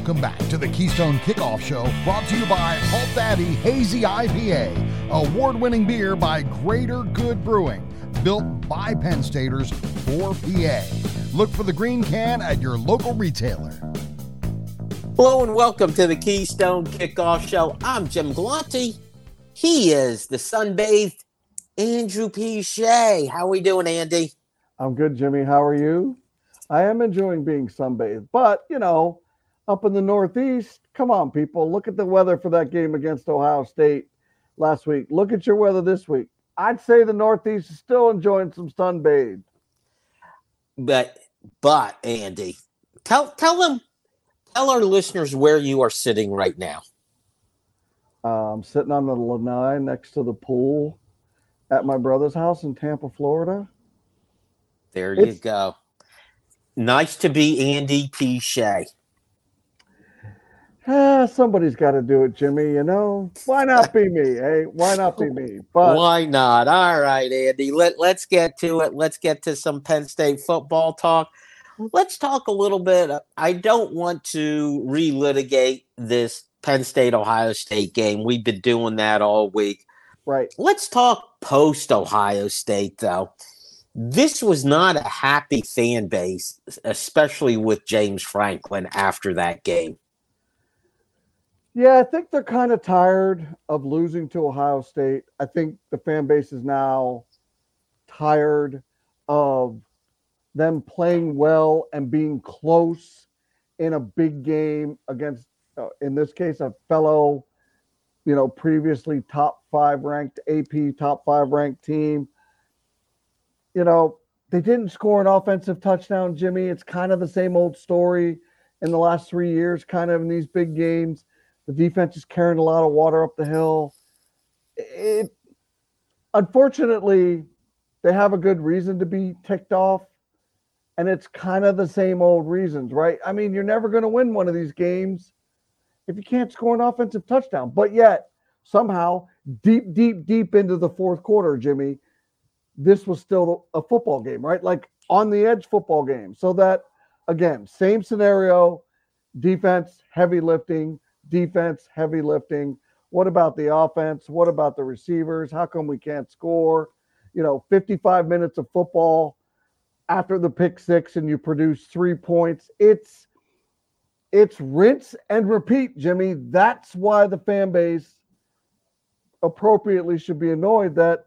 Welcome back to the Keystone Kickoff Show, brought to you by Halt Daddy Hazy IPA, award-winning beer by Greater Good Brewing, built by Penn Staters for PA. Look for the green can at your local retailer. Hello and welcome to the Keystone Kickoff Show. I'm Jim Galante. He is the sunbathed Andrew P. Shea. How are we doing, Andy? I'm good, Jimmy. How are you? I am enjoying being sunbathed, but, you know, up in the Northeast, come on, people. Look at the weather for that game against Ohio State last week. Look at your weather this week. I'd say the Northeast is still enjoying some sunbathe. But Andy, tell our listeners where you are sitting right now. I'm sitting on the lanai next to the pool at my brother's house in Tampa, Florida. There you go. Nice to be Andy P. Shea. Somebody's got to do it, Jimmy. You know, why not be me? Hey, why not be me? But why not? All right, Andy. Let's get to it. Let's get to some Penn State football talk. Let's talk a little bit. I don't want to relitigate this Penn State Ohio State game. We've been doing that all week. Right. Let's talk post Ohio State, though. This was not a happy fan base, especially with James Franklin after that game. Yeah, I think they're kind of tired of losing to Ohio State. I think the fan base is now tired of them playing well and being close in a big game against, in this case, a fellow, previously top 5 ranked AP, top 5 ranked team. They didn't score an offensive touchdown, Jimmy. It's kind of the same old story in the last 3 years, kind of in these big games. The defense is carrying a lot of water up the hill. Unfortunately, they have a good reason to be ticked off, and it's kind of the same old reasons, right? I mean, you're never going to win one of these games if you can't score an offensive touchdown. But yet, somehow, deep into the fourth quarter, Jimmy, this was still a football game, right? Like on-the-edge football game. So that, again, same scenario, defense, heavy lifting. Defense, heavy lifting. What about the offense? What about the receivers? How come we can't score? 55 minutes of football after the pick six and you produce 3 points. It's rinse and repeat, Jimmy. That's why the fan base appropriately should be annoyed that,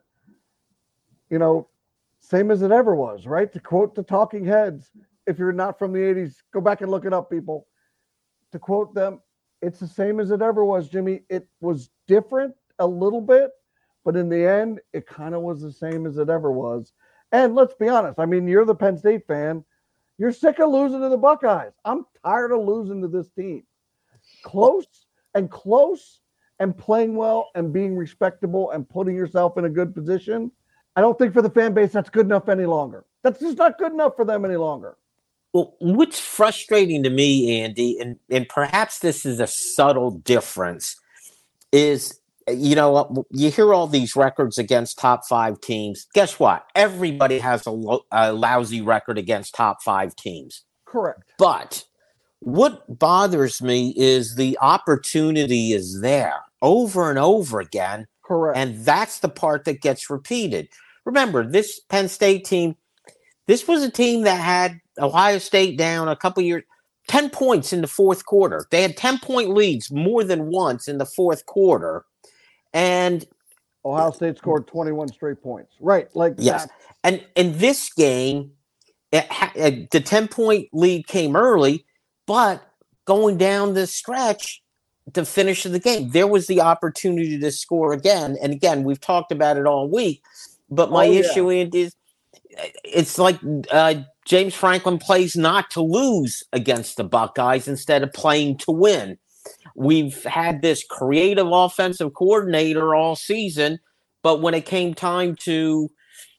same as it ever was, right? To quote the Talking Heads, if you're not from the 80s, go back and look it up, people. To quote them, it's the same as it ever was, Jimmy. It was different a little bit, but in the end, it kind of was the same as it ever was. And let's be honest. I mean, you're the Penn State fan. You're sick of losing to the Buckeyes. I'm tired of losing to this team. Close and playing well and being respectable and putting yourself in a good position. I don't think for the fan base that's good enough any longer. That's just not good enough for them any longer. Well, what's frustrating to me, Andy, and perhaps this is a subtle difference, is, you hear all these records against top 5 teams. Guess what? Everybody has a lousy record against top 5 teams. Correct. But what bothers me is the opportunity is there over and over again. Correct. And that's the part that gets repeated. Remember, this Penn State team, this was a team that had Ohio State down a couple years, 10 points in the fourth quarter. They had 10-point leads more than once in the fourth quarter. And Ohio State scored 21 straight points. Right. Yes. And in this game, the 10-point lead came early, but going down the stretch to finish the game, there was the opportunity to score again. And again, we've talked about it all week. But my issue is it's like James Franklin plays not to lose against the Buckeyes instead of playing to win. We've had this creative offensive coordinator all season, but when it came time to,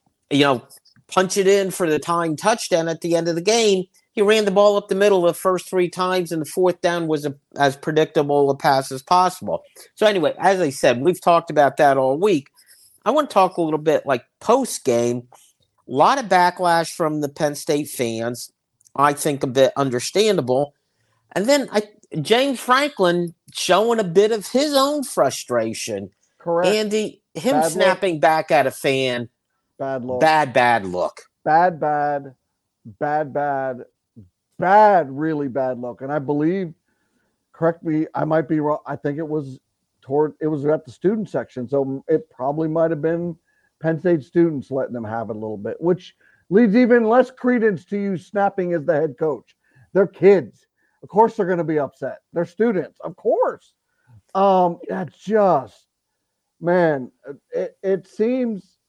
punch it in for the tying touchdown at the end of the game, he ran the ball up the middle the first 3 times, and the fourth down was as predictable a pass as possible. So anyway, as I said, we've talked about that all week. I want to talk a little bit like post-game. A lot of backlash from the Penn State fans. I think a bit understandable. And then James Franklin showing a bit of his own frustration. Correct. Andy, him Bad snapping look. back at a fan, Bad look. bad look. Bad, really bad look. And I believe, correct me, I might be wrong. I think it was at the student section. So it probably might have been Penn State students letting them have it a little bit, which leads even less credence to you snapping as the head coach. They're kids. Of course they're going to be upset. They're students. Of course. That's just, man, it seems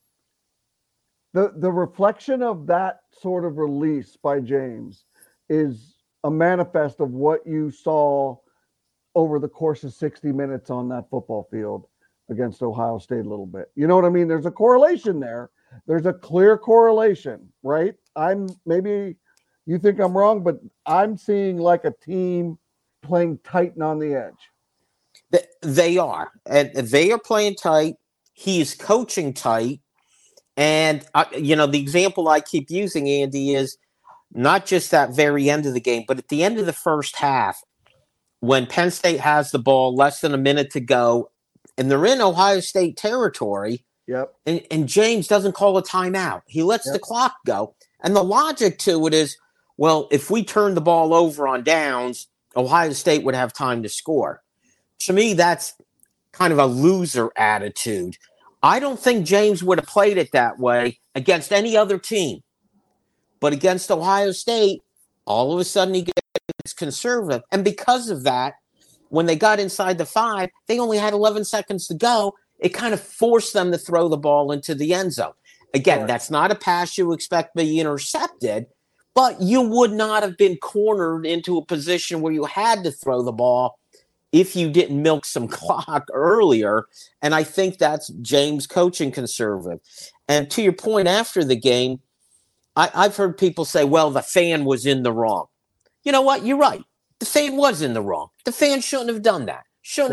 the reflection of that sort of release by James is a manifest of what you saw over the course of 60 minutes on that football field against Ohio State a little bit. You know what I mean? There's a correlation there. There's a clear correlation, right? Maybe you think I'm wrong, but I'm seeing like a team playing tight and on the edge. They are. And they are playing tight. He's coaching tight. And, the example I keep using, Andy, is not just that very end of the game, but at the end of the first half, when Penn State has the ball, less than a minute to go, and they're in Ohio State territory, yep. And James doesn't call a timeout. He lets the clock go. And the logic to it is, well, if we turn the ball over on downs, Ohio State would have time to score. To me, that's kind of a loser attitude. I don't think James would have played it that way against any other team. But against Ohio State, all of a sudden he gets conservative. And because of that, when they got inside the 5, they only had 11 seconds to go. It kind of forced them to throw the ball into the end zone. Again, That's not a pass you expect to be intercepted, but you would not have been cornered into a position where you had to throw the ball if you didn't milk some clock earlier. And I think that's James coaching conservative. And to your point after the game, I've heard people say, well, the fan was in the wrong. You know what? You're right. The fan was in the wrong. The fan shouldn't have done that.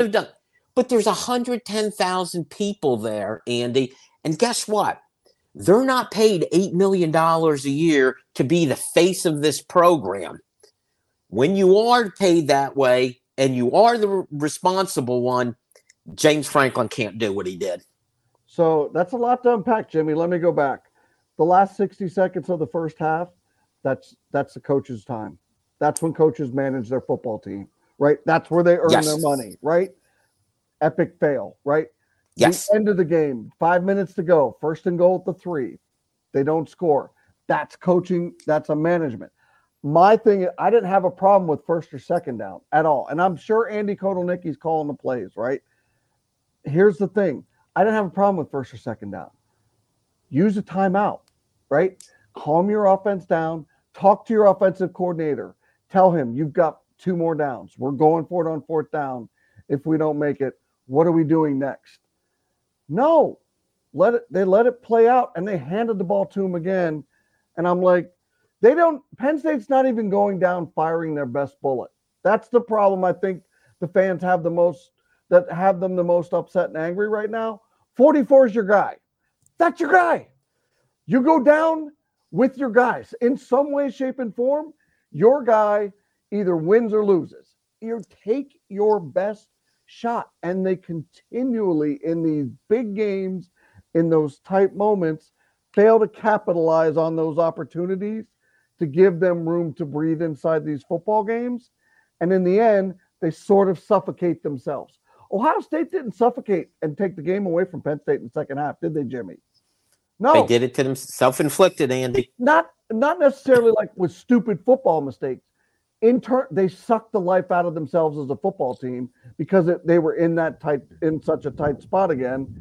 But there's 110,000 people there, Andy. And guess what? They're not paid $8 million a year to be the face of this program. When you are paid that way and you are the responsible one, James Franklin can't do what he did. So that's a lot to unpack, Jimmy. Let me go back. The last 60 seconds of the first half, that's the coach's time. That's when coaches manage their football team, right? That's where they earn their money, right? Epic fail, right? Yes. The end of the game, 5 minutes to go, 1st and goal at the 3. They don't score. That's coaching. That's a management. My thing, I didn't have a problem with 1st or 2nd down at all. And I'm sure Andy Kotelnicki's calling the plays, right? Here's the thing. I didn't have a problem with 1st or 2nd down. Use a timeout, right? Calm your offense down. Talk to your offensive coordinator. Tell him you've got 2 more downs. We're going for it on 4th down. If we don't make it, what are we doing next? No, they let it play out, and they handed the ball to him again. And I'm like, Penn State's not even going down firing their best bullet. That's the problem. I think the fans have them the most upset and angry right now. 44 is your guy. That's your guy. You go down with your guys in some way, shape, and form. Your guy either wins or loses. You take your best shot, and they continually in these big games, in those tight moments, fail to capitalize on those opportunities to give them room to breathe inside these football games. And in the end, they sort of suffocate themselves. Ohio State didn't suffocate and take the game away from Penn State in the second half, did they, Jimmy? No. They did it to them, self-inflicted, Andy. Not necessarily like with stupid football mistakes. In turn, they sucked the life out of themselves as a football team because they were in such a tight spot again.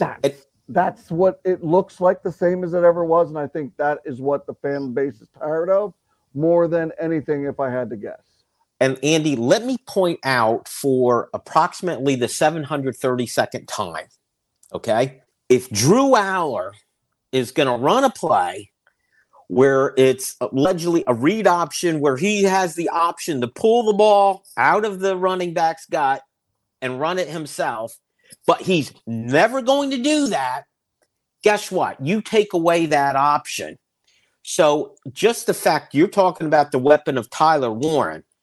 That's what it looks like, the same as it ever was, and I think that is what the fan base is tired of more than anything, if I had to guess. And Andy, let me point out for approximately the 732nd time, okay? If Drew Aller is going to run a play where it's allegedly a read option, where he has the option to pull the ball out of the running back's gut and run it himself, but he's never going to do that, guess what? You take away that option. So just the fact you're talking about the weapon of Tyler Warren,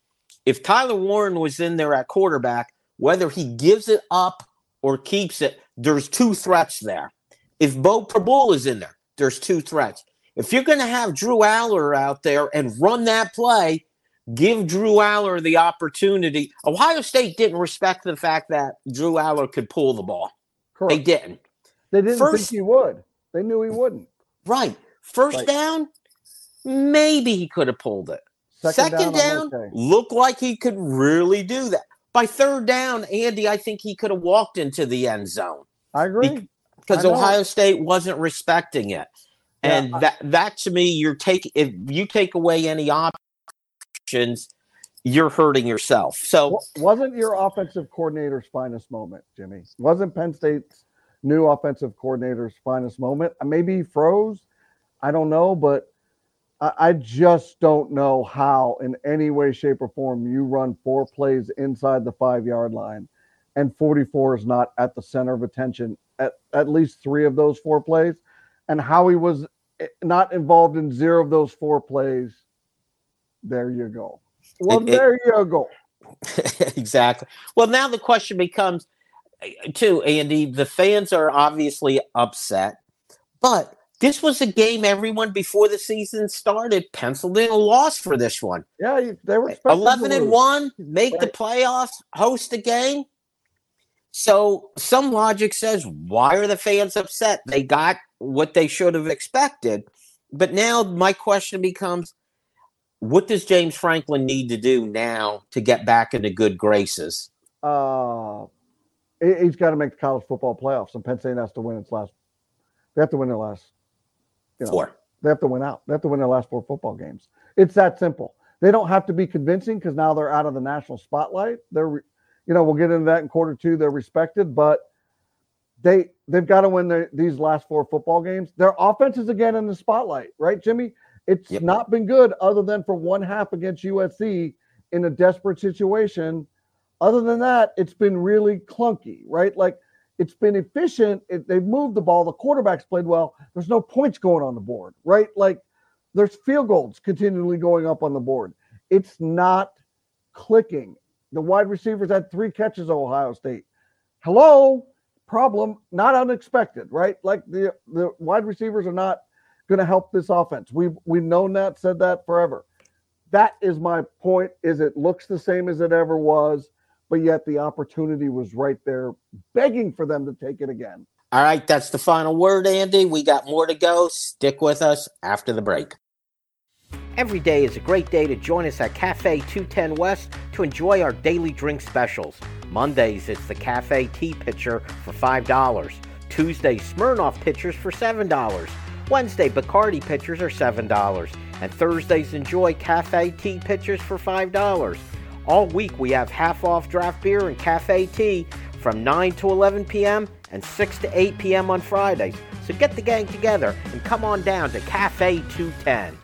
if Tyler Warren was in there at quarterback, whether he gives it up or keeps it, there's two threats there. If Bo Prabul is in there, there's two threats. If you're going to have Drew Aller out there and run that play, give Drew Aller the opportunity. Ohio State didn't respect the fact that Drew Aller could pull the ball. Correct. They didn't. They didn't think he would. They knew he wouldn't. Right. First down, maybe he could have pulled it. Second down, looked like he could really do that. By third down, Andy, I think he could have walked into the end zone. I agree. Because Ohio State wasn't respecting it. And that to me, if you take away any options, you're hurting yourself. So wasn't your offensive coordinator's finest moment, Jimmy? Wasn't Penn State's new offensive coordinator's finest moment? Maybe he froze. I don't know, but I just don't know how in any way, shape, or form you run 4 plays inside the 5-yard line and 44 is not at the center of attention at least 3 of those 4 plays, and how he was not involved in 0 of those 4 plays. There you go. Well, there you go. Exactly. Well, now the question becomes, too, Andy, the fans are obviously upset, but this was a game everyone before the season started penciled in a loss for this one. Yeah, they were 11-1, make the playoffs, host a game. So some logic says, why are the fans upset? They got what they should have expected. But now my question becomes, what does James Franklin need to do now to get back into good graces? He's got to make the college football playoffs, and Penn State has to win its last. They have to win their last 4. They have to win out. They have to win their last 4 football games. It's that simple. They don't have to be convincing because now they're out of the national spotlight. We'll get into that in quarter 2. They're respected, but they've got to win these last 4 football games. Their offense is again in the spotlight, right, Jimmy? It's not been good other than for one half against USC in a desperate situation. Other than that, it's been really clunky, right? Like, it's been efficient. They've moved the ball. The quarterback's played well. There's no points going on the board, right? Like, there's field goals continually going up on the board. It's not clicking. The wide receivers had 3 catches at Ohio State. Hello? Problem, not unexpected, right? Like, the wide receivers are not going to help this offense. We've known that, said that forever. That is my point, is it looks the same as it ever was, but yet the opportunity was right there begging for them to take it again. All right, that's the final word, Andy. We got more to go. Stick with us after the break. Every day is a great day to join us at Cafe 210 West to enjoy our daily drink specials. Mondays, it's the Cafe Tea Pitcher for $5. Tuesday, Smirnoff Pitchers for $7. Wednesday, Bacardi Pitchers are $7. And Thursdays, enjoy Cafe Tea Pitchers for $5. All week, we have half-off draft beer and cafe tea from 9 to 11 p.m. and 6 to 8 p.m. on Fridays. So get the gang together and come on down to Cafe 210.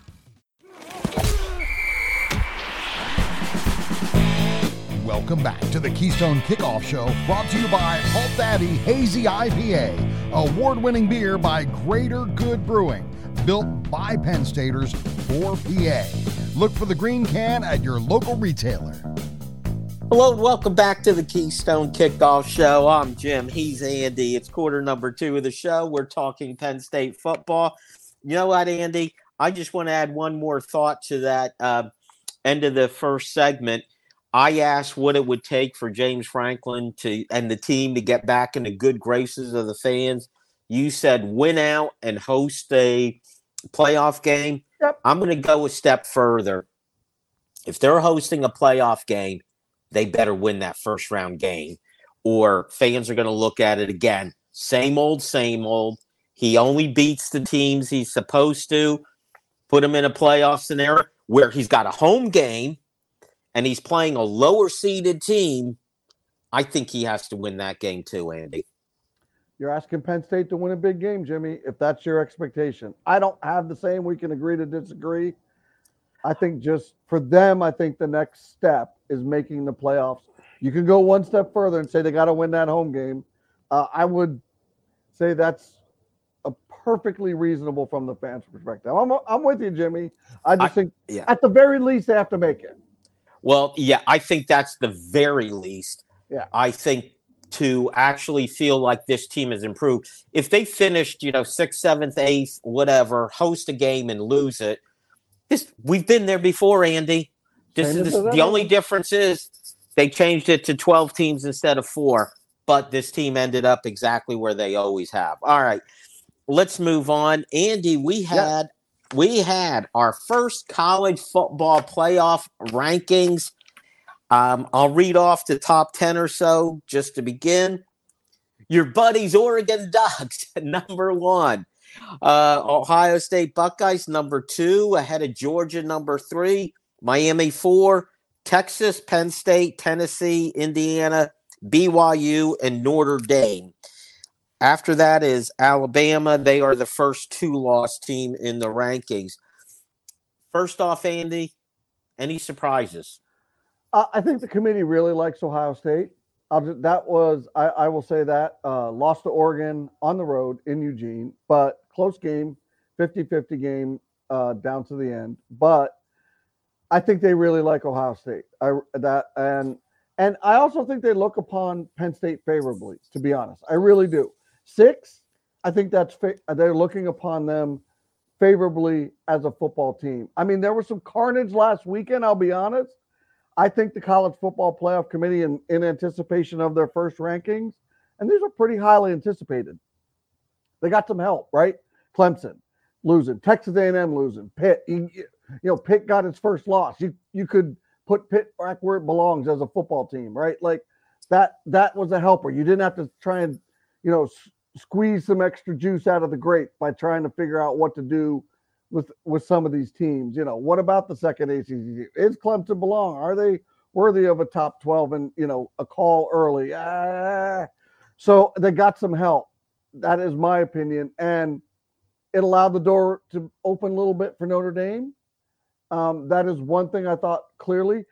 Welcome back to the Keystone Kickoff Show, brought to you by Halt Daddy Hazy IPA, award-winning beer by Greater Good Brewing, built by Penn Staters for PA. Look for the green can at your local retailer. Hello and welcome back to the Keystone Kickoff Show. I'm Jim. He's Andy. It's quarter number 2 of the show. We're talking Penn State football. You know what, Andy? I just want to add one more thought to that end of the first segment. I asked what it would take for James Franklin and the team to get back in the good graces of the fans. You said win out and host a playoff game. Yep. I'm going to go a step further. If they're hosting a playoff game, they better win that first round game, or fans are going to look at it again. Same old, same old. He only beats the teams he's supposed to. Put him in a playoff scenario where he's got a home game and he's playing a lower seeded team. I think he has to win that game too, Andy. You're asking Penn State to win a big game, Jimmy, if that's your expectation. I don't have the same. We can agree to disagree. I think just for them, I think the next step is making the playoffs. You can go one step further and say they got to win that home game. I would say that's perfectly reasonable from the fans' perspective. I'm with you, Jimmy. I just think at the very least they have to make it. Well, yeah, I think that's the very least. Yeah. I think to actually feel like this team has improved. If they finished, 6th, 7th, 8th, whatever, host a game and lose it, we've been there before, Andy. The only difference is they changed it to 12 teams instead of 4, but this team ended up exactly where they always have. All right, let's move on. Andy, we had our first college football playoff rankings. I'll read off the top 10 or so just to begin. Your buddies, Oregon Ducks, number 1. Ohio State Buckeyes, number 2, ahead of Georgia, number 3. Miami, 4. Texas, Penn State, Tennessee, Indiana, BYU, and Notre Dame. After that is Alabama. They are the first 2-loss team in the rankings. First off, Andy, any surprises? I think the committee really likes Ohio State. I will say that. Lost to Oregon on the road in Eugene, but close game, 50-50 game down to the end. But I think they really like Ohio State. And I also think they look upon Penn State favorably, to be honest. I really do. 6, I think they're looking upon them favorably as a football team. I mean, there was some carnage last weekend, I'll be honest. I think the College Football Playoff Committee, in anticipation of their first rankings, and these are pretty highly anticipated, they got some help, right? Clemson losing, Texas A&M losing, Pitt. Pitt got its first loss. You could put Pitt back where it belongs as a football team, right? Like that was a helper. You didn't have to try and squeeze some extra juice out of the grape by trying to figure out what to do with some of these teams. What about the second ACC? Is Clemson belong? Are they worthy of a top 12 and, a call early? So they got some help. That is my opinion. And it allowed the door to open a little bit for Notre Dame. That is one thing I thought clearly.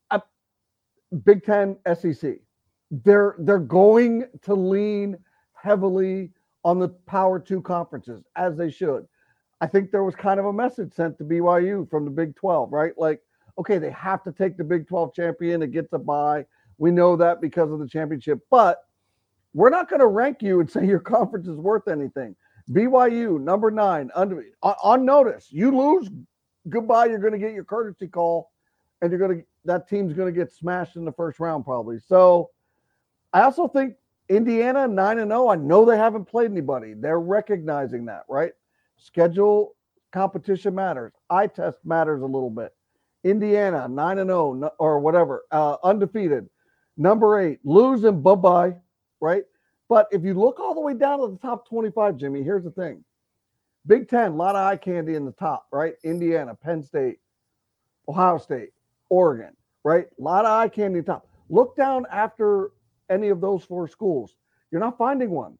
Big Ten, SEC. They're going to lean heavily on the Power 2 conferences, as they should. I think there was kind of a message sent to BYU from the Big 12, right? Like, okay, they have to take the Big 12 champion and get the bye. We know that because of the championship, but we're not going to rank you and say your conference is worth anything. BYU, number 9, on notice. You lose, goodbye. You're going to get your courtesy call, and that team's going to get smashed in the first round probably. So I also think Indiana, 9-0. I know they haven't played anybody. They're recognizing that, right? Schedule competition matters. Eye test matters a little bit. Indiana, 9-0 or whatever, undefeated. Number 8, lose and bye-bye, right? But if you look all the way down to the top 25, Jimmy, here's the thing. Big Ten, a lot of eye candy in the top, right? Indiana, Penn State, Ohio State, Oregon, right? A lot of eye candy in the top. Look down after any of those 4 schools. You're not finding one.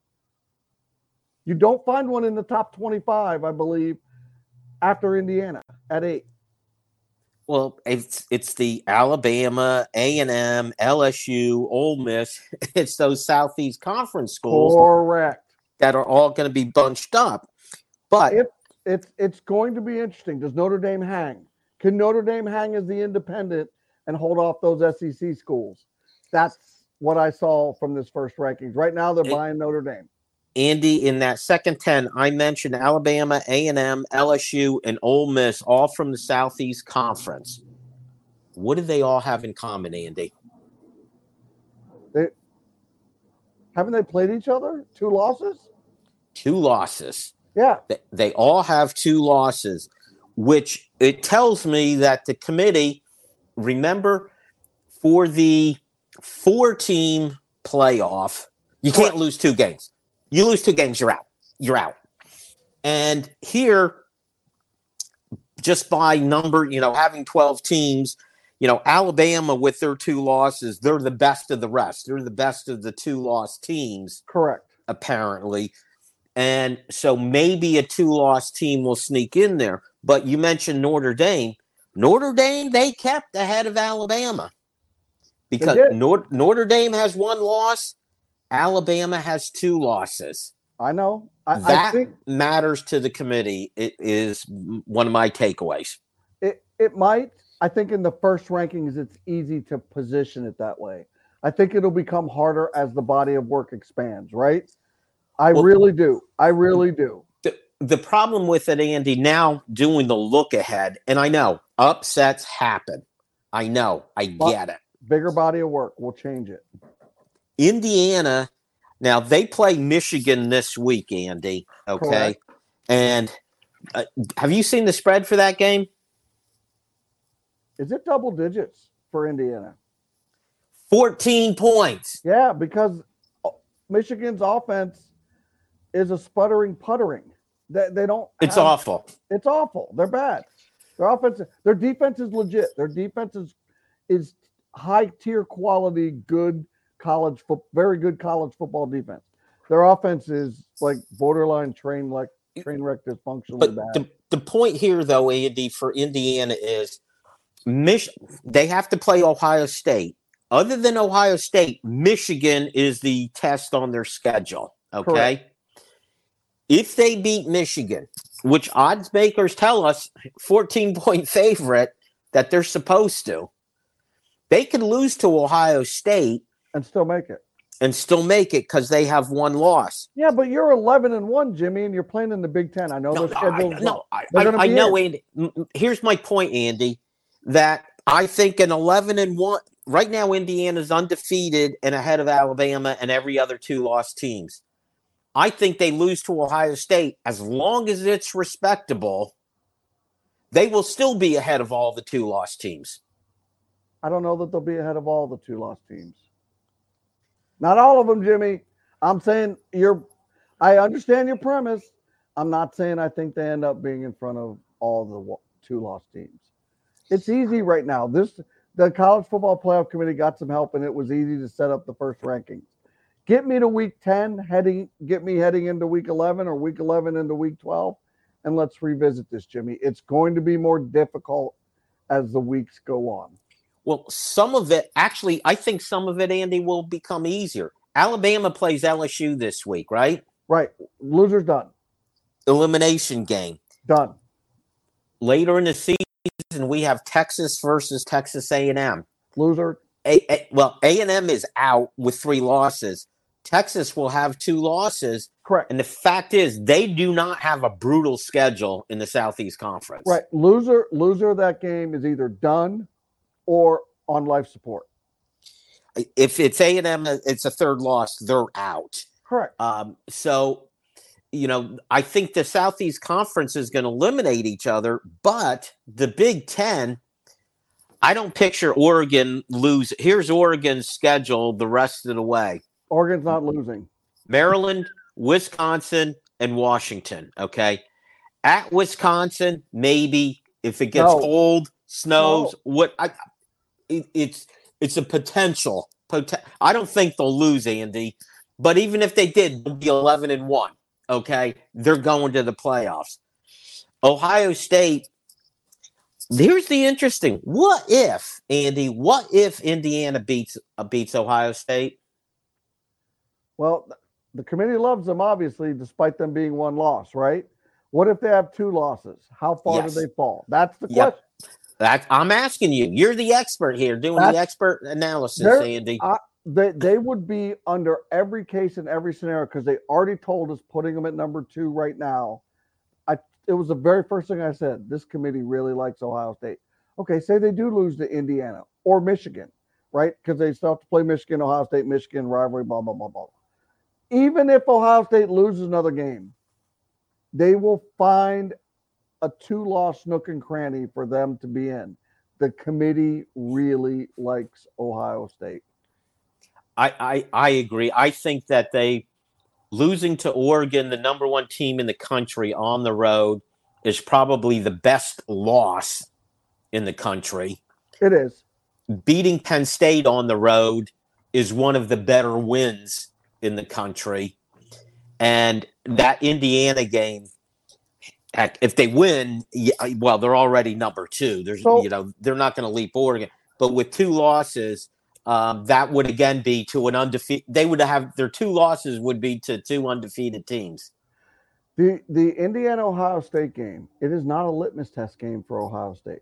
You don't find one in the top 25, I believe, after Indiana at 8. Well, it's the Alabama, A&M, LSU, Ole Miss. It's those Southeast Conference schools. Correct. That are all going to be bunched up. But it's going to be interesting. Does Notre Dame hang? Can Notre Dame hang as the independent and hold off those SEC schools? That's what I saw from this first rankings. Right now, they're buying Notre Dame. Andy, in that second 10, I mentioned Alabama, A&M, LSU, and Ole Miss, all from the Southeast Conference. What do they all have in common, Andy? Haven't they played each other? 2 losses? 2 losses. Yeah. They all have 2 losses, which it tells me that the committee, remember, for the 4-team playoff, you can't lose 2 games. You lose 2 games, you're out. You're out. And here, just by number, having 12 teams, Alabama with their 2 losses, they're the best of the rest. They're the best of the 2-loss teams. Correct. Apparently. And so maybe a 2-loss team will sneak in there. But you mentioned Notre Dame. Notre Dame, they kept ahead of Alabama. Because Notre Dame has 1 loss. Alabama has 2 losses. I know. I think matters to the committee. It is one of my takeaways. It might. I think in the first rankings, it's easy to position it that way. I think it'll become harder as the body of work expands, right? I really do. The problem with it, Andy, now doing the look ahead, and I know upsets happen. I know. I get it. Bigger body of work will change it. Indiana, now they play Michigan this week, Andy. Okay. Correct. And have you seen the spread for that game? Is it double digits for Indiana? 14 points. Yeah, because Michigan's offense is a sputtering puttering. They don't. It's awful. It's awful. They're bad. Their defense is legit. Their defense is high tier quality, good very good college football defense. Their offense is like borderline train wreck dysfunctionally bad. The point here, though, Andy, for Indiana is they have to play Ohio State. Other than Ohio State, Michigan is the test on their schedule. Okay. Correct. If they beat Michigan, which odds makers tell us 14-point favorite that they're supposed to, they could lose to Ohio State and still make it. Because they have one loss. Yeah, but you're 11-1, Jimmy, and you're playing in the Big Ten. I know the schedule. I know, Andy. Here's my point, Andy, that I think an 11-1 right now, Indiana's undefeated and ahead of Alabama and every other two-loss teams. I think they lose to Ohio State. As long as it's respectable, they will still be ahead of all the two-loss teams. I don't know that they'll be ahead of all the two-loss teams. Not all of them, Jimmy. I'm saying I understand your premise. I'm not saying I think they end up being in front of all the two-loss teams. It's easy right now. The College Football Playoff Committee got some help, and it was easy to set up the first rankings. Get me to week 10, get me heading into week 11 or week 11 into week 12, and let's revisit this, Jimmy. It's going to be more difficult as the weeks go on. Well, some of it, actually, I think some of it, Andy, will become easier. Alabama plays LSU this week, right? Right. Loser's done. Elimination game. Done. Later in the season, we have Texas versus Texas A&M. Loser. A&M is out with 3 losses. Texas will have 2 losses. Correct. And the fact is, they do not have a brutal schedule in the Southeast Conference. Right. Loser of that game is either done or on life support. If it's A&M, it's a third loss, they're out. Correct. So, I think the Southeast Conference is going to eliminate each other, but the Big Ten, I don't picture Oregon lose. Here's Oregon's schedule the rest of the way. Oregon's not losing. Maryland, Wisconsin, and Washington, okay? At Wisconsin, maybe if it gets cold, snows, it's a potential. I don't think they'll lose, Andy. But even if they did, they'll be 11-1. Okay, they're going to the playoffs. Ohio State. Here's the interesting. What if, Andy? What if Indiana beats Ohio State? Well, the committee loves them, obviously, despite them being one loss, right? What if they have 2 losses? How far do they fall? That's the question. I'm asking you. You're the expert here, doing the expert analysis, Andy. They would be under every case in every scenario because they already told us putting them at number 2 right now. It was the very first thing I said. This committee really likes Ohio State. Okay, say they do lose to Indiana or Michigan, right? Because they still have to play Michigan, Ohio State, Michigan rivalry, blah, blah, blah, blah. Even if Ohio State loses another game, they will find a 2-loss nook and cranny for them to be in. The committee really likes Ohio State. I agree. I think that they losing to Oregon, the number 1 team in the country on the road, is probably the best loss in the country. It is. Beating Penn State on the road is one of the better wins in the country. And that Indiana game, heck, if they win, well, they're already number 2. They're not going to leap Oregon. But with 2 losses, that would again be to an undefeated. They would have their 2 losses would be to 2 undefeated teams. The Indiana Ohio State game, it is not a litmus test game for Ohio State.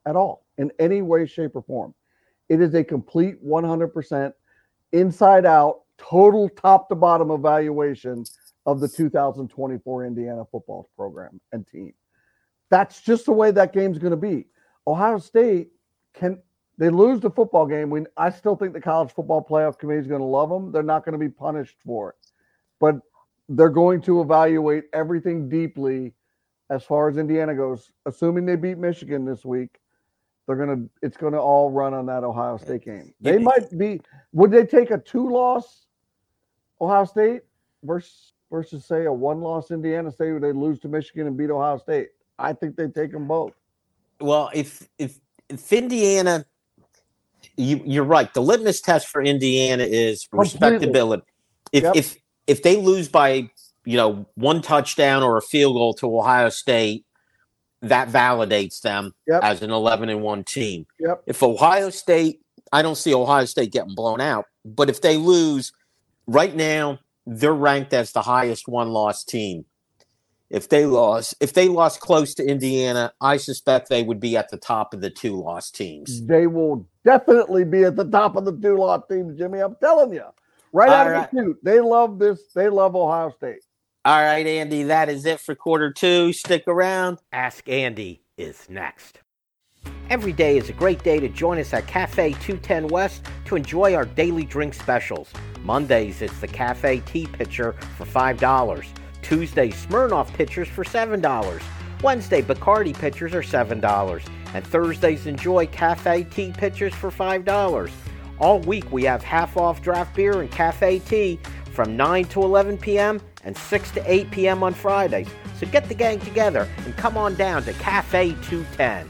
at all in any way, shape, or form. It is a complete 100% inside out, total top to bottom evaluation of the 2024 Indiana football program and team. That's just the way that game's going to be. Ohio State, they lose the football game. I still think the College Football Playoff Committee is going to love them. They're not going to be punished for it. But they're going to evaluate everything deeply as far as Indiana goes. Assuming they beat Michigan this week, it's going to all run on that Ohio State game. They might be. Would they take a 2-loss Ohio State versus say a 1-loss Indiana State? Would they lose to Michigan and beat Ohio State? I think they take them both. Well, if Indiana, you're right. The litmus test for Indiana is respectability. If they lose by 1 touchdown or a field goal to Ohio State, that validates them as an 11-1 team. Yep. If Ohio State, I don't see Ohio State getting blown out, but if they lose, right now they're ranked as the highest 1-loss team. If they lost close to Indiana, I suspect they would be at the top of the 2-loss teams. They will definitely be at the top of the 2-loss teams, Jimmy. I'm telling you. Right out of the chute. They love this. They love Ohio State. All right, Andy, that is it for quarter 2. Stick around. Ask Andy is next. Every day is a great day to join us at Cafe 210 West to enjoy our daily drink specials. Mondays, it's the Cafe Tea Pitcher for $5. Tuesday, Smirnoff Pitchers for $7. Wednesday, Bacardi Pitchers are $7. And Thursdays, enjoy Cafe Tea Pitchers for $5. All week, we have half-off draft beer and cafe tea from 9 to 11 p.m. and 6 to 8 p.m. on Fridays. So get the gang together and come on down to Cafe 210.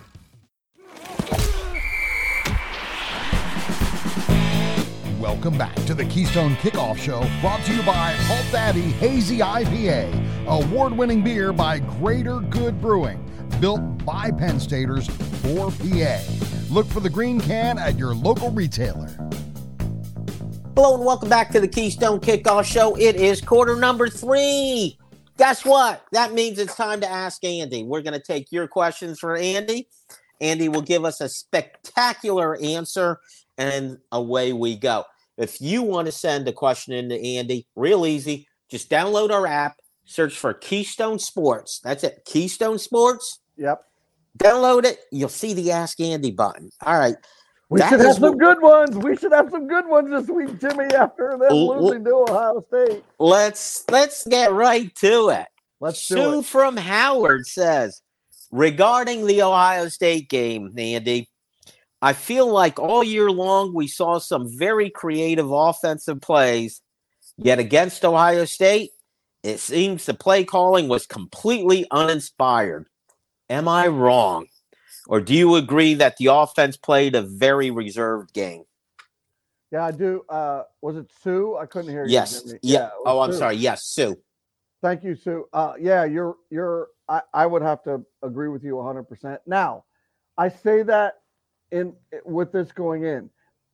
Welcome back to the Keystone Kickoff Show, brought to you by Halt Daddy Hazy IPA, award-winning beer by Greater Good Brewing, built by Penn Staters for PA. Look for the green can at your local retailer. Hello and welcome back to the Keystone Kickoff Show. It is quarter number 3. Guess what? That means it's time to ask Andy. We're going to take your questions for Andy. Andy will give us a spectacular answer, and away we go. If you want to send a question in to Andy, real easy. Just download our app, search for Keystone Sports. That's it, Keystone Sports. Yep. Download it. You'll see the Ask Andy button. All right. We should have some good ones. We should have some good ones this week, Jimmy, after them losing to Ohio State. Let's get right to it. Sue from Howard says, regarding the Ohio State game, Andy, I feel like all year long we saw some very creative offensive plays, yet against Ohio State, it seems the play calling was completely uninspired. Am I wrong? Or do you agree that the offense played a very reserved game? Yeah, I do. Was it Sue? I couldn't hear you. Yes. Yeah. Oh, I'm sorry. Yes, Sue. Thank you, Sue. Yeah, I would have to agree with you 100%. Now, I say that with this going in,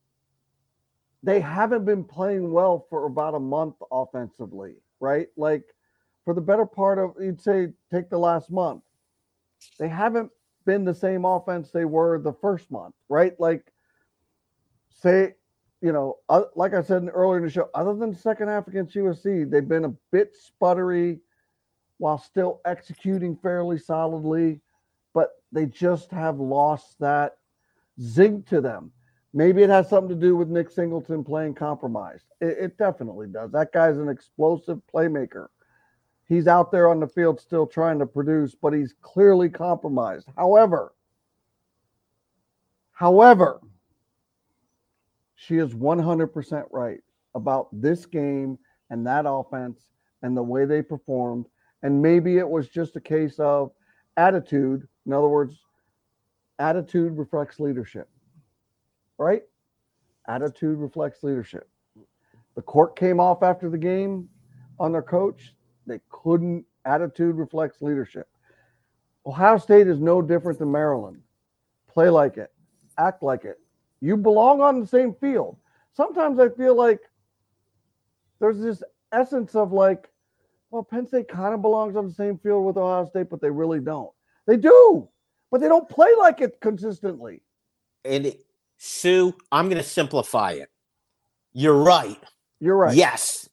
they haven't been playing well for about a month offensively, right? Like for the better part of, you'd say, take the last month. They haven't been the same offense they were the first month, right? Like, say, like I said earlier in the show, other than the second half against USC, they've been a bit sputtery while still executing fairly solidly, but they just have lost that zing to them. Maybe it has something to do with Nick Singleton playing compromised. It definitely does. That guy's an explosive playmaker. He's out there on the field still trying to produce, but he's clearly compromised. However, she is 100% right about this game and that offense and the way they performed. And maybe it was just a case of attitude. In other words, attitude reflects leadership, right? Attitude reflects leadership. The court came off after the game on their coach. They couldn't. Attitude reflects leadership. Ohio State is no different than Maryland. Play like it. Act like it. You belong on the same field. Sometimes I feel like there's this essence of like, well, Penn State kind of belongs on the same field with Ohio State, but they really don't. They do. but they don't play like it consistently. And Sue, I'm going to simplify it. You're right. You're right. Yes.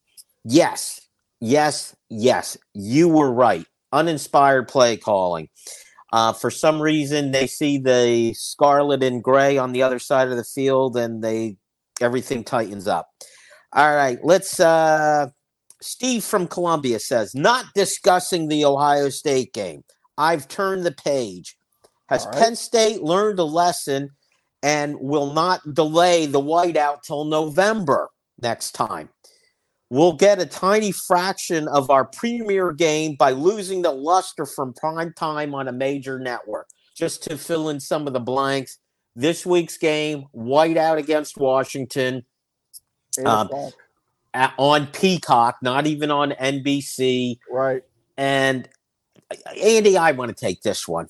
You were right. Uninspired play calling. For some reason, they see the scarlet and gray on the other side of the field, and everything tightens up. All right, let's. Steve from Columbia says, not discussing the Ohio State game. I've turned the page. Has Penn State learned a lesson and will not delay the whiteout till November next time? We'll get a tiny fraction of our premier game by losing the luster from prime time on a major network. Just to fill in some of the blanks, this week's game, whiteout against Washington, on Peacock, not even on NBC. Right. And Andy, I want to take this one.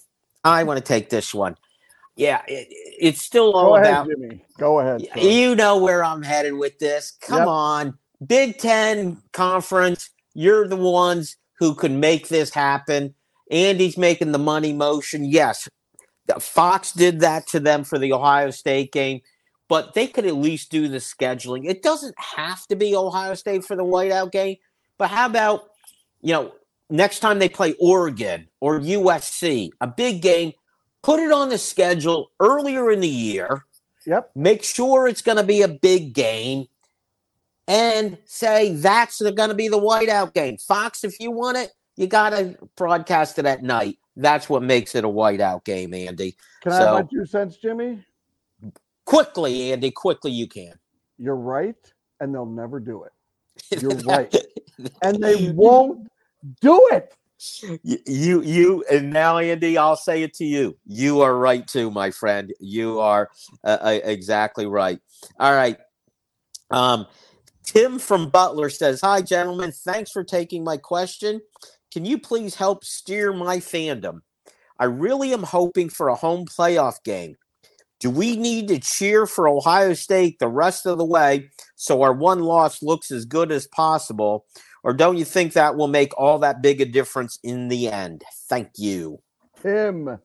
Yeah, it's still all about. Jimmy. Go ahead. Sir. You know where I'm headed with this. Come on. Big Ten Conference, you're the ones who can make this happen. Andy's making the money motion. Yes, Fox did that to them for the Ohio State game, but they could at least do the scheduling. It doesn't have to be Ohio State for the whiteout game, but how about, next time they play Oregon or USC, a big game, put it on the schedule earlier in the year. Yep. Make sure it's going to be a big game. And say that's going to be the whiteout game. Fox, if you want it, you got to broadcast it at night. That's what makes it a whiteout game, Andy. Can I have my 2 cents, Jimmy? Quickly, Andy. Quickly, you can. You're right, and they'll never do it. You're right. And they won't do it. You and now, Andy, I'll say it to you. You are right, too, my friend. You are exactly right. All right. Tim from Butler says, hi, gentlemen. Thanks for taking my question. Can you please help steer my fandom? I really am hoping for a home playoff game. Do we need to cheer for Ohio State the rest of the way so our one loss looks as good as possible? Or don't you think that will make all that big a difference in the end? Thank you. Tim.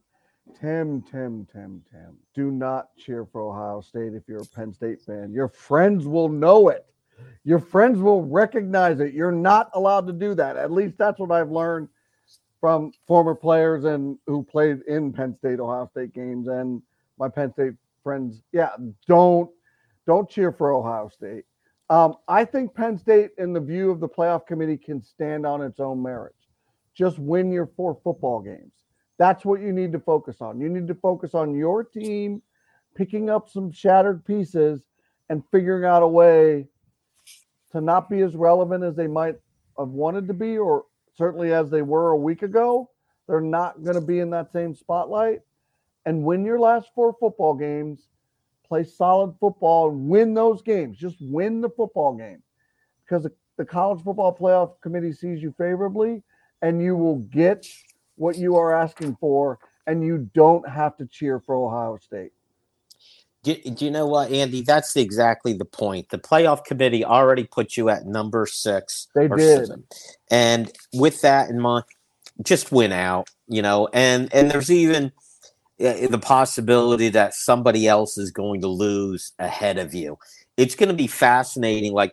Do not cheer for Ohio State if you're a Penn State fan. Your friends will know it. Your friends will recognize it. You're not allowed to do that. At least that's what I've learned from former players and who played in Penn State, Ohio State games, and my Penn State friends. Yeah, don't cheer for Ohio State. I think Penn State, in the view of the playoff committee, can stand on its own merits. Just win your 4 football games. That's what you need to focus on. You need to focus on your team picking up some shattered pieces and figuring out a way to not be as relevant as they might have wanted to be, or certainly as they were a week ago. They're not going to be in that same spotlight. And win your last 4 football games, play solid football, and win those games. Just win the football game, because the College Football Playoff Committee sees you favorably, and you will get what you are asking for, and you don't have to cheer for Ohio State. Do you know what, Andy? That's exactly the point. The playoff committee already put you at number 6. They did. 7. And with that in mind, just win out, and there's even the possibility that somebody else is going to lose ahead of you. It's going to be fascinating. Like,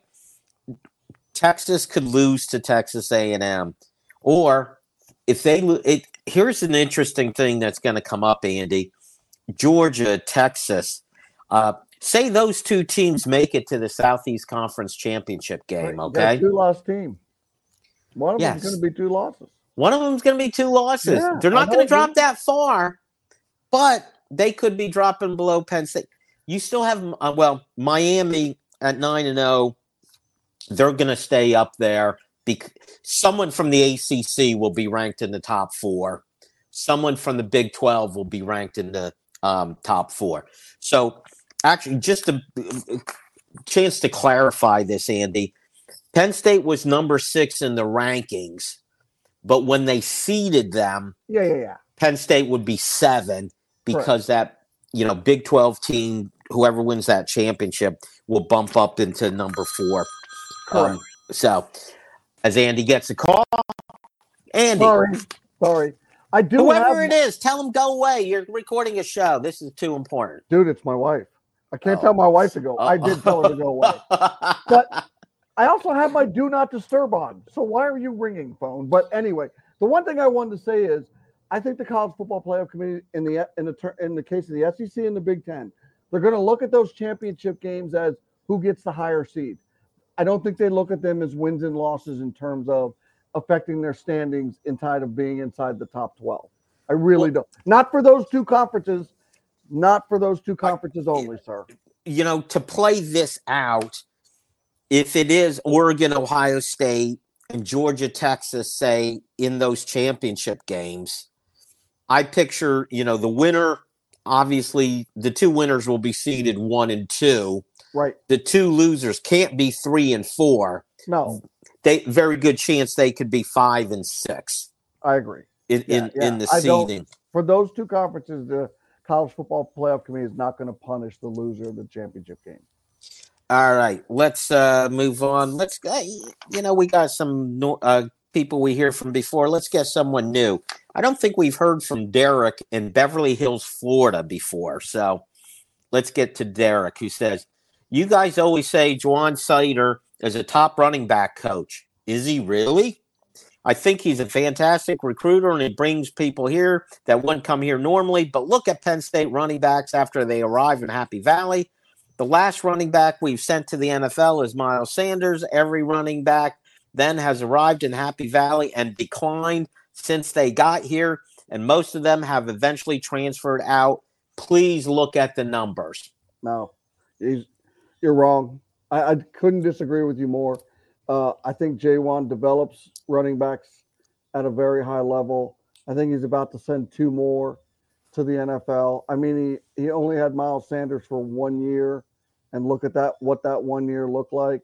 Texas could lose to Texas A&M, or if they here's an interesting thing that's going to come up, Andy. Georgia, Texas. Say those 2 teams make it to the Southeast Conference Championship game, okay? 2-loss team. One of them is going to be 2 losses. One of them is going to be 2 losses. Yeah, they're not going to drop that far, but they could be dropping below Penn State. You still have, Miami at 9-0. They're going to stay up there. Someone from the ACC will be ranked in the top 4. Someone from the Big 12 will be ranked in the top 4. So, actually, just a chance to clarify this, Andy. Penn State was number 6 in the rankings, but when they seeded them, Penn State would be 7 because that Big 12 team, whoever wins that championship, will bump up into number 4. So, as Andy gets a call, Andy. Sorry. I do. Whoever it is, tell them go away. You're recording a show. This is too important. Dude, it's my wife. I can't tell my wife to go. I did tell her to go away. But I also have my do not disturb on. So why are you ringing, phone? But anyway, the one thing I wanted to say is I think the College Football Playoff Committee in the case of the SEC and the Big Ten, they're going to look at those championship games as who gets the higher seed. I don't think they look at them as wins and losses in terms of affecting their standings inside of being inside the top 12. I really don't. Not for those two conferences. Not for those two conferences only, sir. You know, to play this out, if it is Oregon, Ohio State, and Georgia, Texas, say, in those championship games, I picture, the winner, obviously, the two winners will be seeded 1 and 2. Right. The two losers can't be 3 and 4. No. Very good chance they could be 5 and 6. I agree. In the seeding. For those two conferences, the College Football Playoff Committee is not going to punish the loser of the championship game. All right, let's move on. Let's go. We got some people we hear from before. Let's get someone new. I don't think we've heard from Derek in Beverly Hills, Florida before. So let's get to Derek, who says, "You guys always say Juwan Sider is a top running back coach. Is he really? I think he's a fantastic recruiter, and he brings people here that wouldn't come here normally. But look at Penn State running backs after they arrive in Happy Valley. The last running back we've sent to the NFL is Miles Sanders. Every running back then has arrived in Happy Valley and declined since they got here, and most of them have eventually transferred out. Please look at the numbers." No, you're wrong. I couldn't disagree with you more. I think Juwan develops running backs at a very high level. I think he's about to send 2 more to the NFL. I mean, he only had Miles Sanders for 1 year, and look at what that 1 year looked like.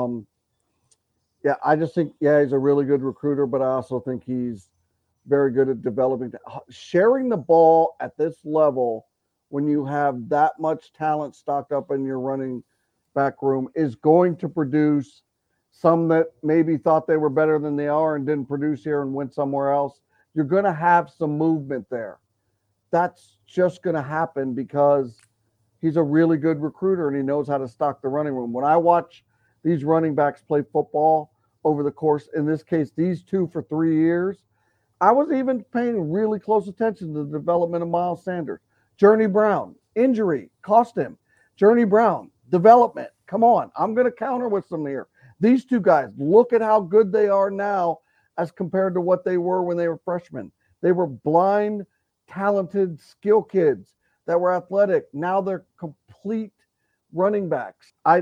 I just think, he's a really good recruiter, but I also think he's very good at developing. Sharing the ball at this level when you have that much talent stocked up in your running back room is going to produce some that maybe thought they were better than they are and didn't produce here and went somewhere else. You're going to have some movement there. That's just going to happen because he's a really good recruiter and he knows how to stock the running room. When I watch these running backs play football over the course, in this case, these two for 3 years, I was even paying really close attention to the development of Miles Sanders. Journey Brown, injury, cost him. Journey Brown, development. Come on, I'm going to counter with some here. These two guys, look at how good they are now as compared to what they were when they were freshmen. They were blind, talented, skill kids that were athletic. Now they're complete running backs. I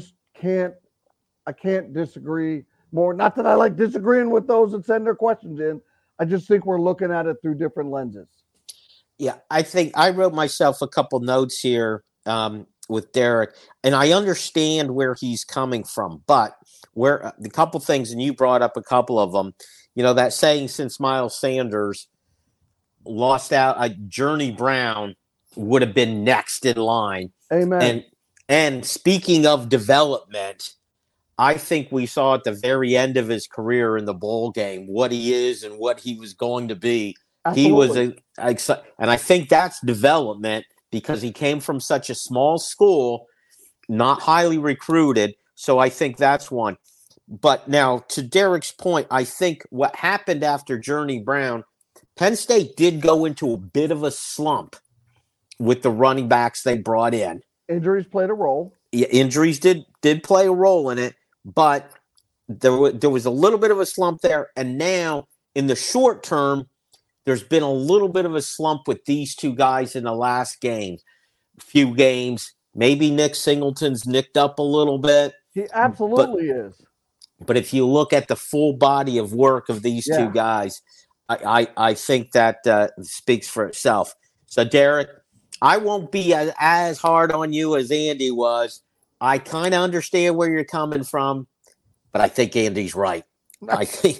can't disagree more. Not that I like disagreeing with those that send their questions in. I just think we're looking at it through different lenses. Yeah, I think I wrote myself a couple notes here with Derek, and I understand where he's coming from, but where the couple things, and you brought up a couple of them, that saying since Miles Sanders lost out, Journey Brown would have been next in line. Amen. And speaking of development, I think we saw at the very end of his career in the bowl game what he is and what he was going to be. Absolutely. And I think that's development because he came from such a small school, not highly recruited. So I think that's one. But now to Derek's point, I think what happened after Journey Brown, Penn State did go into a bit of a slump with the running backs they brought in. Injuries played a role. Yeah, injuries did play a role in it, but there was a little bit of a slump there. And now in the short term, there's been a little bit of a slump with these two guys in the last few games. Maybe Nick Singleton's nicked up a little bit. He absolutely is. But if you look at the full body of work of these two guys, I think that speaks for itself. So, Derek, I won't be as hard on you as Andy was. I kind of understand where you're coming from, but I think Andy's right. I think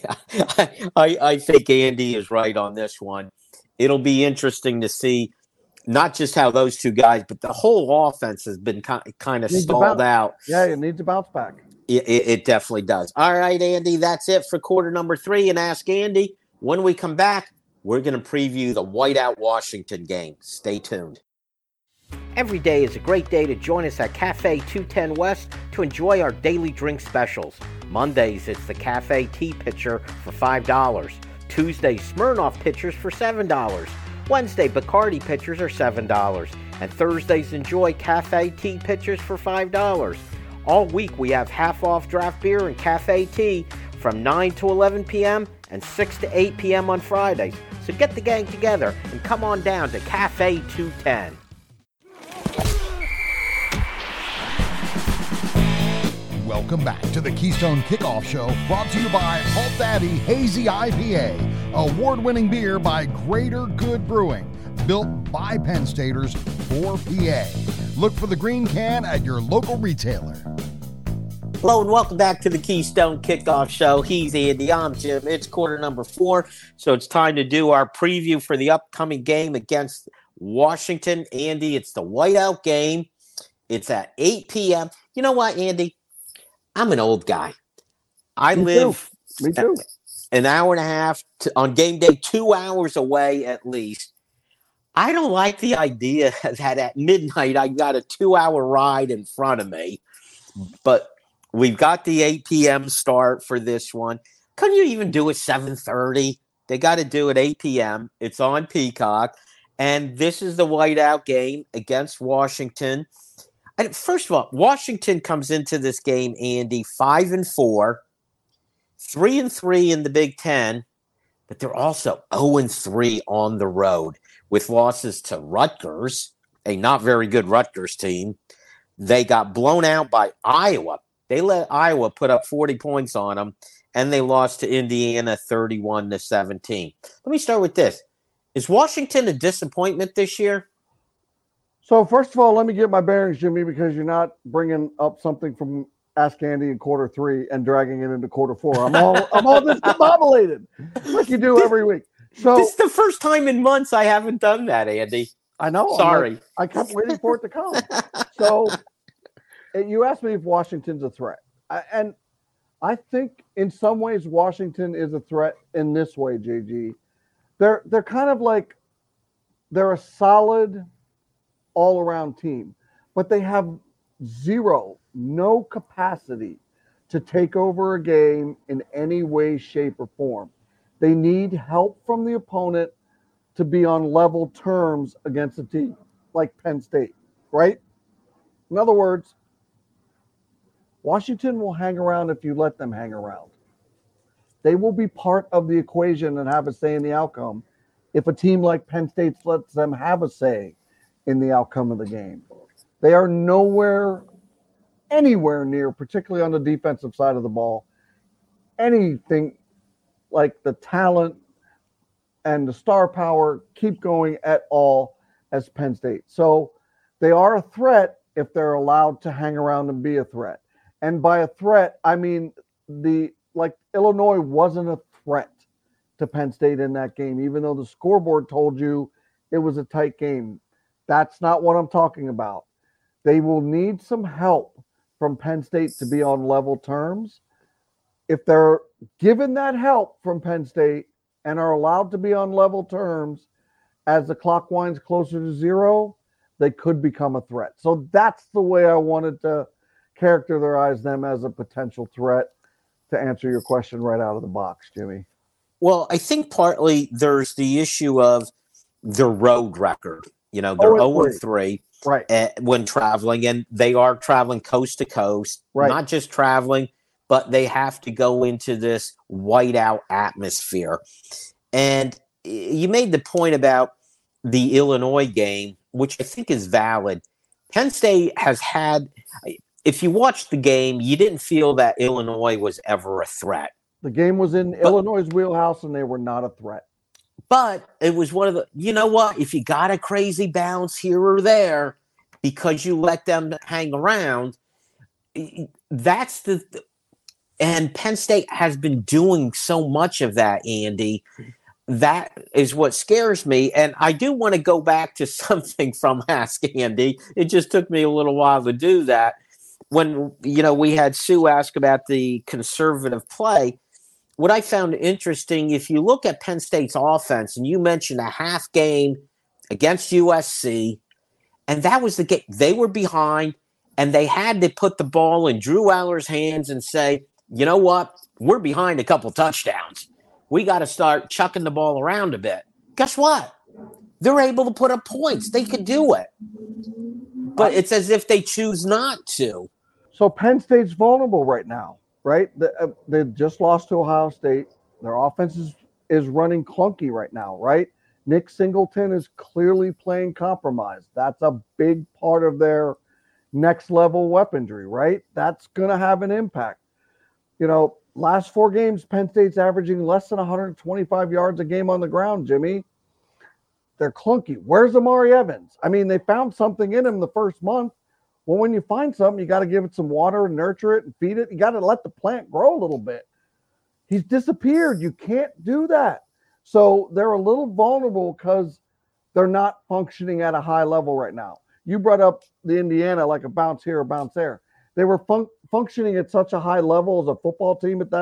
Andy is right on this one. It'll be interesting to see not just how those two guys, but the whole offense has been kind of stalled out. Yeah, it needs to bounce back. It definitely does. All right, Andy, that's it for quarter number 3 and Ask Andy. When we come back, we're going to preview the Whiteout Washington game. Stay tuned. Every day is a great day to join us at Cafe 210 West to enjoy our daily drink specials. Mondays, it's the Cafe Tea Pitcher for $5. Tuesday, Smirnoff Pitchers for $7. Wednesday, Bacardi Pitchers are $7. And Thursdays, enjoy Cafe Tea Pitchers for $5. All week, we have half-off draft beer and cafe tea from 9 to 11 p.m. and 6 to 8 p.m. on Fridays. So get the gang together and come on down to Cafe 210. Welcome back to the Keystone Kickoff Show, brought to you by Halt Daddy Hazy IPA, award-winning beer by Greater Good Brewing, built by Penn Staters for PA. Look for the green can at your local retailer. Hello and welcome back to the Keystone Kickoff Show. He's Andy, I'm Jim. It's quarter number 4, so it's time to do our preview for the upcoming game against Washington. Andy, it's the Whiteout game. It's at 8 p.m. You know what, Andy? I'm an old guy. I live Me too. an hour and a half on game day, 2 hours away at least. I don't like the idea that at midnight I got a 2-hour ride in front of me. But we've got the 8 p.m. start for this one. Couldn't you even do it 7:30? They got to do it 8 p.m. It's on Peacock. And this is the Whiteout game against Washington. And first of all, Washington comes into this game, Andy, 5-4, 3-3 in the Big Ten, but they're also 0-3 on the road with losses to Rutgers, a not very good Rutgers team. They got blown out by Iowa. They let Iowa put up 40 points on them, and they lost to Indiana 31-17. Let me start with this. Is Washington a disappointment this year? So first of all, let me get my bearings, Jimmy, because you're not bringing up something from Ask Andy in quarter 3 and dragging it into quarter 4. I'm all discombobulated, like you do every week. So this is the first time in months I haven't done that, Andy. I know. Sorry. I kept waiting for it to come. So you asked me if Washington's a threat. And I think in some ways Washington is a threat in this way, JG. They're kind of like they're a solid all-around team, but they have no capacity to take over a game in any way, shape, or form. They need help from the opponent to be on level terms against a team like Penn State, right? In other words, Washington will hang around if you let them hang around. They will be part of the equation and have a say in the outcome if a team like Penn State lets them have a say in the outcome of the game. They are anywhere near, particularly on the defensive side of the ball, anything like the talent and the star power keep going at all as Penn State. So they are a threat if they're allowed to hang around and be a threat. And by a threat, I mean Illinois wasn't a threat to Penn State in that game, even though the scoreboard told you it was a tight game. That's not what I'm talking about. They will need some help from Penn State to be on level terms. If they're given that help from Penn State and are allowed to be on level terms as the clock winds closer to 0, they could become a threat. So that's the way I wanted to characterize them as a potential threat, to answer your question right out of the box, Jimmy. Well, I think partly there's the issue of the road record. You know, they're 0-3 right, when traveling, and they are traveling coast to coast, right. Not just traveling, but they have to go into this whiteout atmosphere. And you made the point about the Illinois game, which I think is valid. Penn State has had, if you watched the game, you didn't feel that Illinois was ever a threat. The game was in Illinois' wheelhouse, and they were not a threat. But it was one of the, you know what, if you got a crazy bounce here or there because you let them hang around, that's and Penn State has been doing so much of that, Andy. That is what scares me. And I do want to go back to something from Ask Andy. It just took me a little while to do that. When, we had Sue ask about the conservative play, what I found interesting, if you look at Penn State's offense, and you mentioned a half game against USC, and that was the game. They were behind, and they had to put the ball in Drew Aller's hands and say, you know what? We're behind a couple touchdowns. We got to start chucking the ball around a bit. Guess what? They're able to put up points. They could do it. But it's as if they choose not to. So Penn State's vulnerable right now, right? They just lost to Ohio State. Their offense is running clunky right now, right? Nick Singleton is clearly playing compromised. That's a big part of their next level weaponry, right? That's going to have an impact. You know, last 4 games, Penn State's averaging less than 125 yards a game on the ground, Jimmy. They're clunky. Where's Amari Evans? I mean, they found something in him the first month. Well, when you find something, you got to give it some water and nurture it and feed it. You got to let the plant grow a little bit. He's disappeared. You can't do that. So they're a little vulnerable because they're not functioning at a high level right now. You brought up the Indiana, like a bounce here, a bounce there. They were functioning at such a high level as a football team at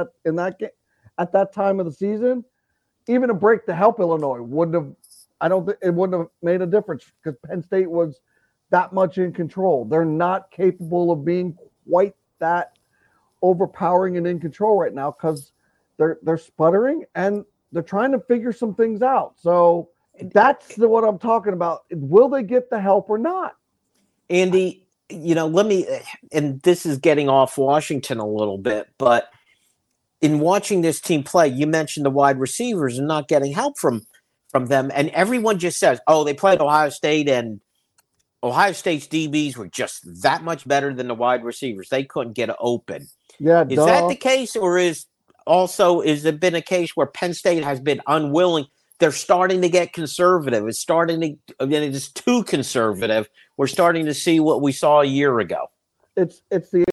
that time of the season. Even a break to help Illinois wouldn't have. I don't think it wouldn't have made a difference because Penn State was that much in control. They're not capable of being quite that overpowering and in control right now because they're sputtering and they're trying to figure some things out. So that's what I'm talking about. Will they get the help or not? Andy, you know, and this is getting off Washington a little bit, but in watching this team play, you mentioned the wide receivers and not getting help from them. And everyone just says, oh, they played Ohio State and Ohio State's DBs were just that much better than the wide receivers. They couldn't get open. Yeah, is that the case, or is it been a case where Penn State has been unwilling? They're starting to get conservative. It's too conservative. We're starting to see what we saw a year ago. It's the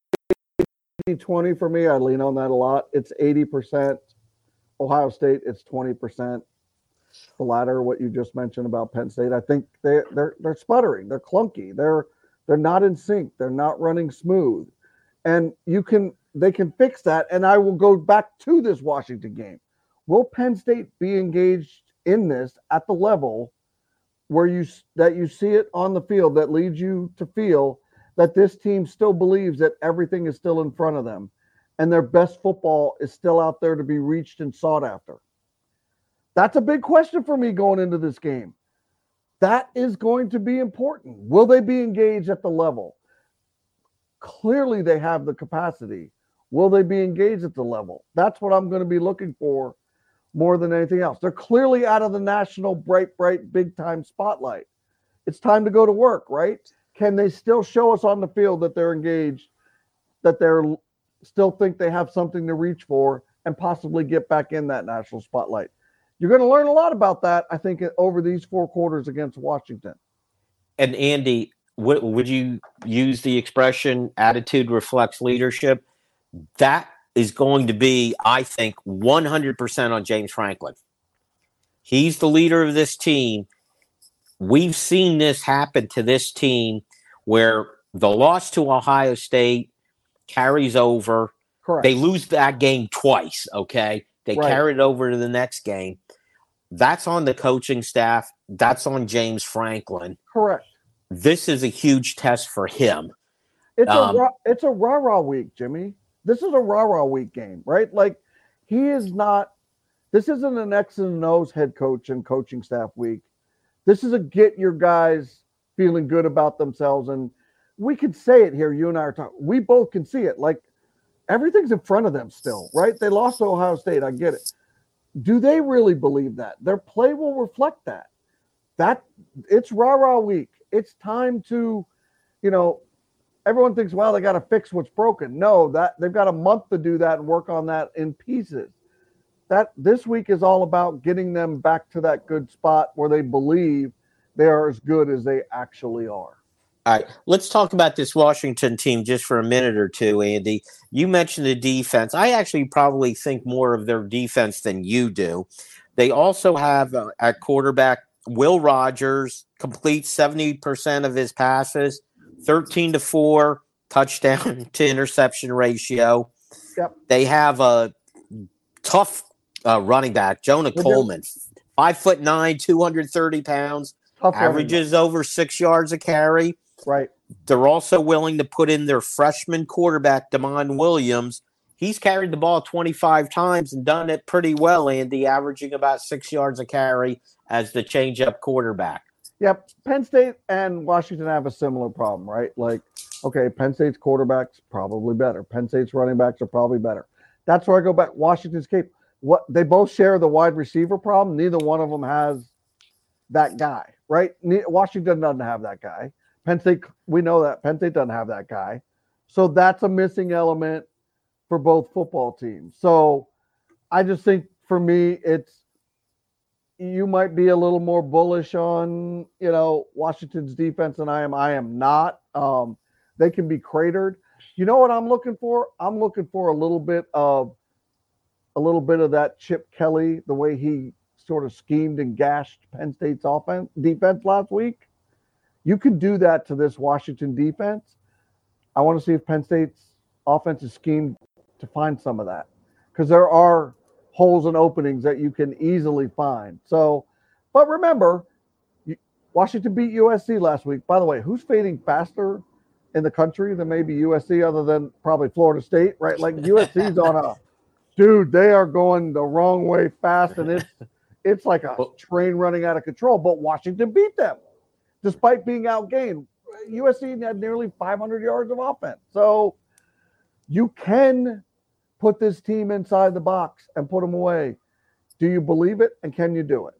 80-20 for me. I lean on that a lot. It's 80% Ohio State. It's 20% the latter, what you just mentioned about Penn State. I think they're sputtering. They're clunky. They're not in sync. They're not running smooth. And they can fix that. And I will go back to this Washington game. Will Penn State be engaged in this at the level where you see it on the field that leads you to feel that this team still believes that everything is still in front of them and their best football is still out there to be reached and sought after? That's a big question for me going into this game. That is going to be important. Will they be engaged at the level? Clearly, they have the capacity. Will they be engaged at the level? That's what I'm going to be looking for more than anything else. They're clearly out of the national bright, big-time spotlight. It's time to go to work, right? Can they still show us on the field that they're engaged, that they're still think they have something to reach for and possibly get back in that national spotlight? You're going to learn a lot about that, I think, over these 4 quarters against Washington. And Andy, would you use the expression attitude reflects leadership? That is going to be, I think, 100% on James Franklin. He's the leader of this team. We've seen this happen to this team where the loss to Ohio State carries over. Correct. They lose that game twice, okay? They carry it over to the next game. That's on the coaching staff. That's on James Franklin. Correct. This is a huge test for him. It's a rah-rah week, Jimmy. This is a rah-rah week game, right? Like, this isn't an X and O's head coach and coaching staff week. This is a get your guys feeling good about themselves. And we can say it here. You and I are talking. We both can see it. Like, everything's in front of them still, right? They lost to Ohio State. I get it. Do they really believe that? Their play will reflect that. It's rah-rah week. It's time to, everyone thinks, well, they got to fix what's broken. No, that they've got a month to do that and work on that in pieces. That this week is all about getting them back to that good spot where they believe they are as good as they actually are. All right, let's talk about this Washington team just for a minute or two, Andy. You mentioned the defense. I actually probably think more of their defense than you do. They also have at quarterback Will Rogers, completes 70% of his passes, 13-4 touchdown to interception ratio. Yep. They have a tough running back, Jonah Coleman, 5'9", 230 pounds, Tough averages over 6 yards a carry. Right. They're also willing to put in their freshman quarterback, Damon Williams. He's carried the ball 25 times and done it pretty well, Andy, averaging about 6 yards a carry as the change-up quarterback. Yep. Penn State and Washington have a similar problem, right? Like, okay, Penn State's quarterback's probably better. Penn State's running backs are probably better. That's where I go back. Washington's Cape. What they both share the wide receiver problem. Neither one of them has that guy, right? Washington doesn't have that guy. Penn State, we know that. Penn State doesn't have that guy. So that's a missing element for both football teams. So I just think for me, you might be a little more bullish on, Washington's defense than I am. I am not. They can be cratered. You know what I'm looking for? I'm looking for a little bit of that Chip Kelly, the way he sort of schemed and gashed Penn State's defense last week. You can do that to this Washington defense. I want to see if Penn State's offense is schemed to find some of that, because there are holes and openings that you can easily find. So, but remember, Washington beat USC last week. By the way, who's fading faster in the country than maybe USC, other than probably Florida State, right? Like USC's on dude, they are going the wrong way fast, and it's like a train running out of control. But Washington beat them despite being outgained. USC had nearly 500 yards of offense. So you can put this team inside the box and put them away. Do you believe it, and can you do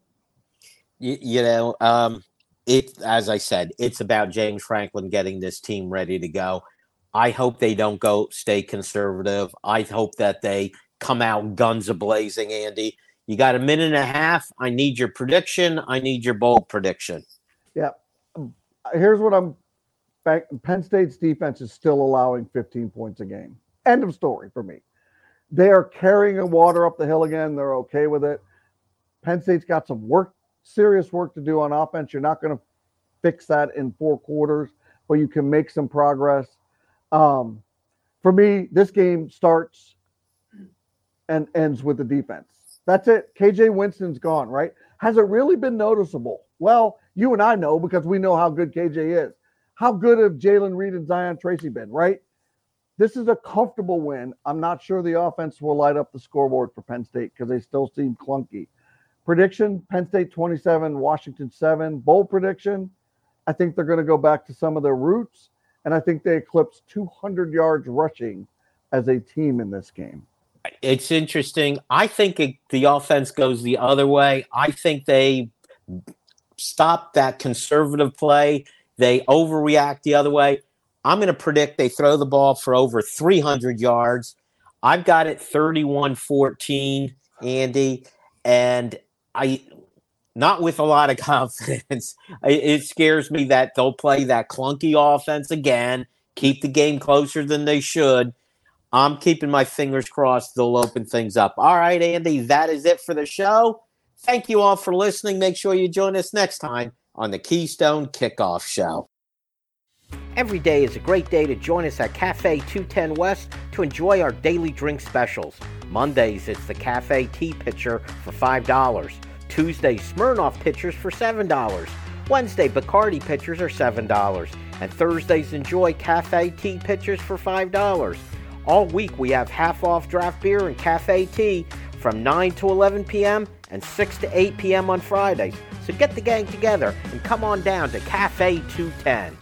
it? As I said, it's about James Franklin getting this team ready to go. I hope they don't stay conservative. I hope that they come out guns a-blazing, Andy. You got a minute and a half. I need your prediction. I need your bold prediction. Yeah. Here's what Penn State's defense is still allowing 15 points a game. End of story for me. They are carrying water up the hill again. They're okay with it. Penn State's got some serious work to do on offense. You're not going to fix that in 4 quarters, but you can make some progress. For me, this game starts and ends with the defense. That's it. KJ Winston's gone, right? Has it really been noticeable? Well, you and I know, because we know how good KJ is. How good have Jalen Reed and Zion Tracy been, right? This is a comfortable win. I'm not sure the offense will light up the scoreboard for Penn State because they still seem clunky. Prediction, Penn State 27, Washington 7. Bold prediction, I think they're going to go back to some of their roots, and I think they eclipse 200 yards rushing as a team in this game. It's interesting. I think the offense goes the other way. I think they stop that conservative play. They overreact the other way. I'm going to predict they throw the ball for over 300 yards. I've got it 31-14, Andy, and not with a lot of confidence. It scares me that they'll play that clunky offense again, keep the game closer than they should. I'm keeping my fingers crossed they'll open things up. All right, Andy, that is it for the show. Thank you all for listening. Make sure you join us next time on the Keystone Kickoff Show. Every day is a great day to join us at Cafe 210 West to enjoy our daily drink specials. Mondays, it's the Cafe Tea Pitcher for $5. Tuesday, Smirnoff Pitchers for $7. Wednesday, Bacardi Pitchers are $7. And Thursdays, enjoy Cafe Tea Pitchers for $5. All week, we have half-off draft beer and cafe tea from 9 to 11 p.m. and 6 to 8 p.m. on Fridays. So get the gang together and come on down to Cafe 210.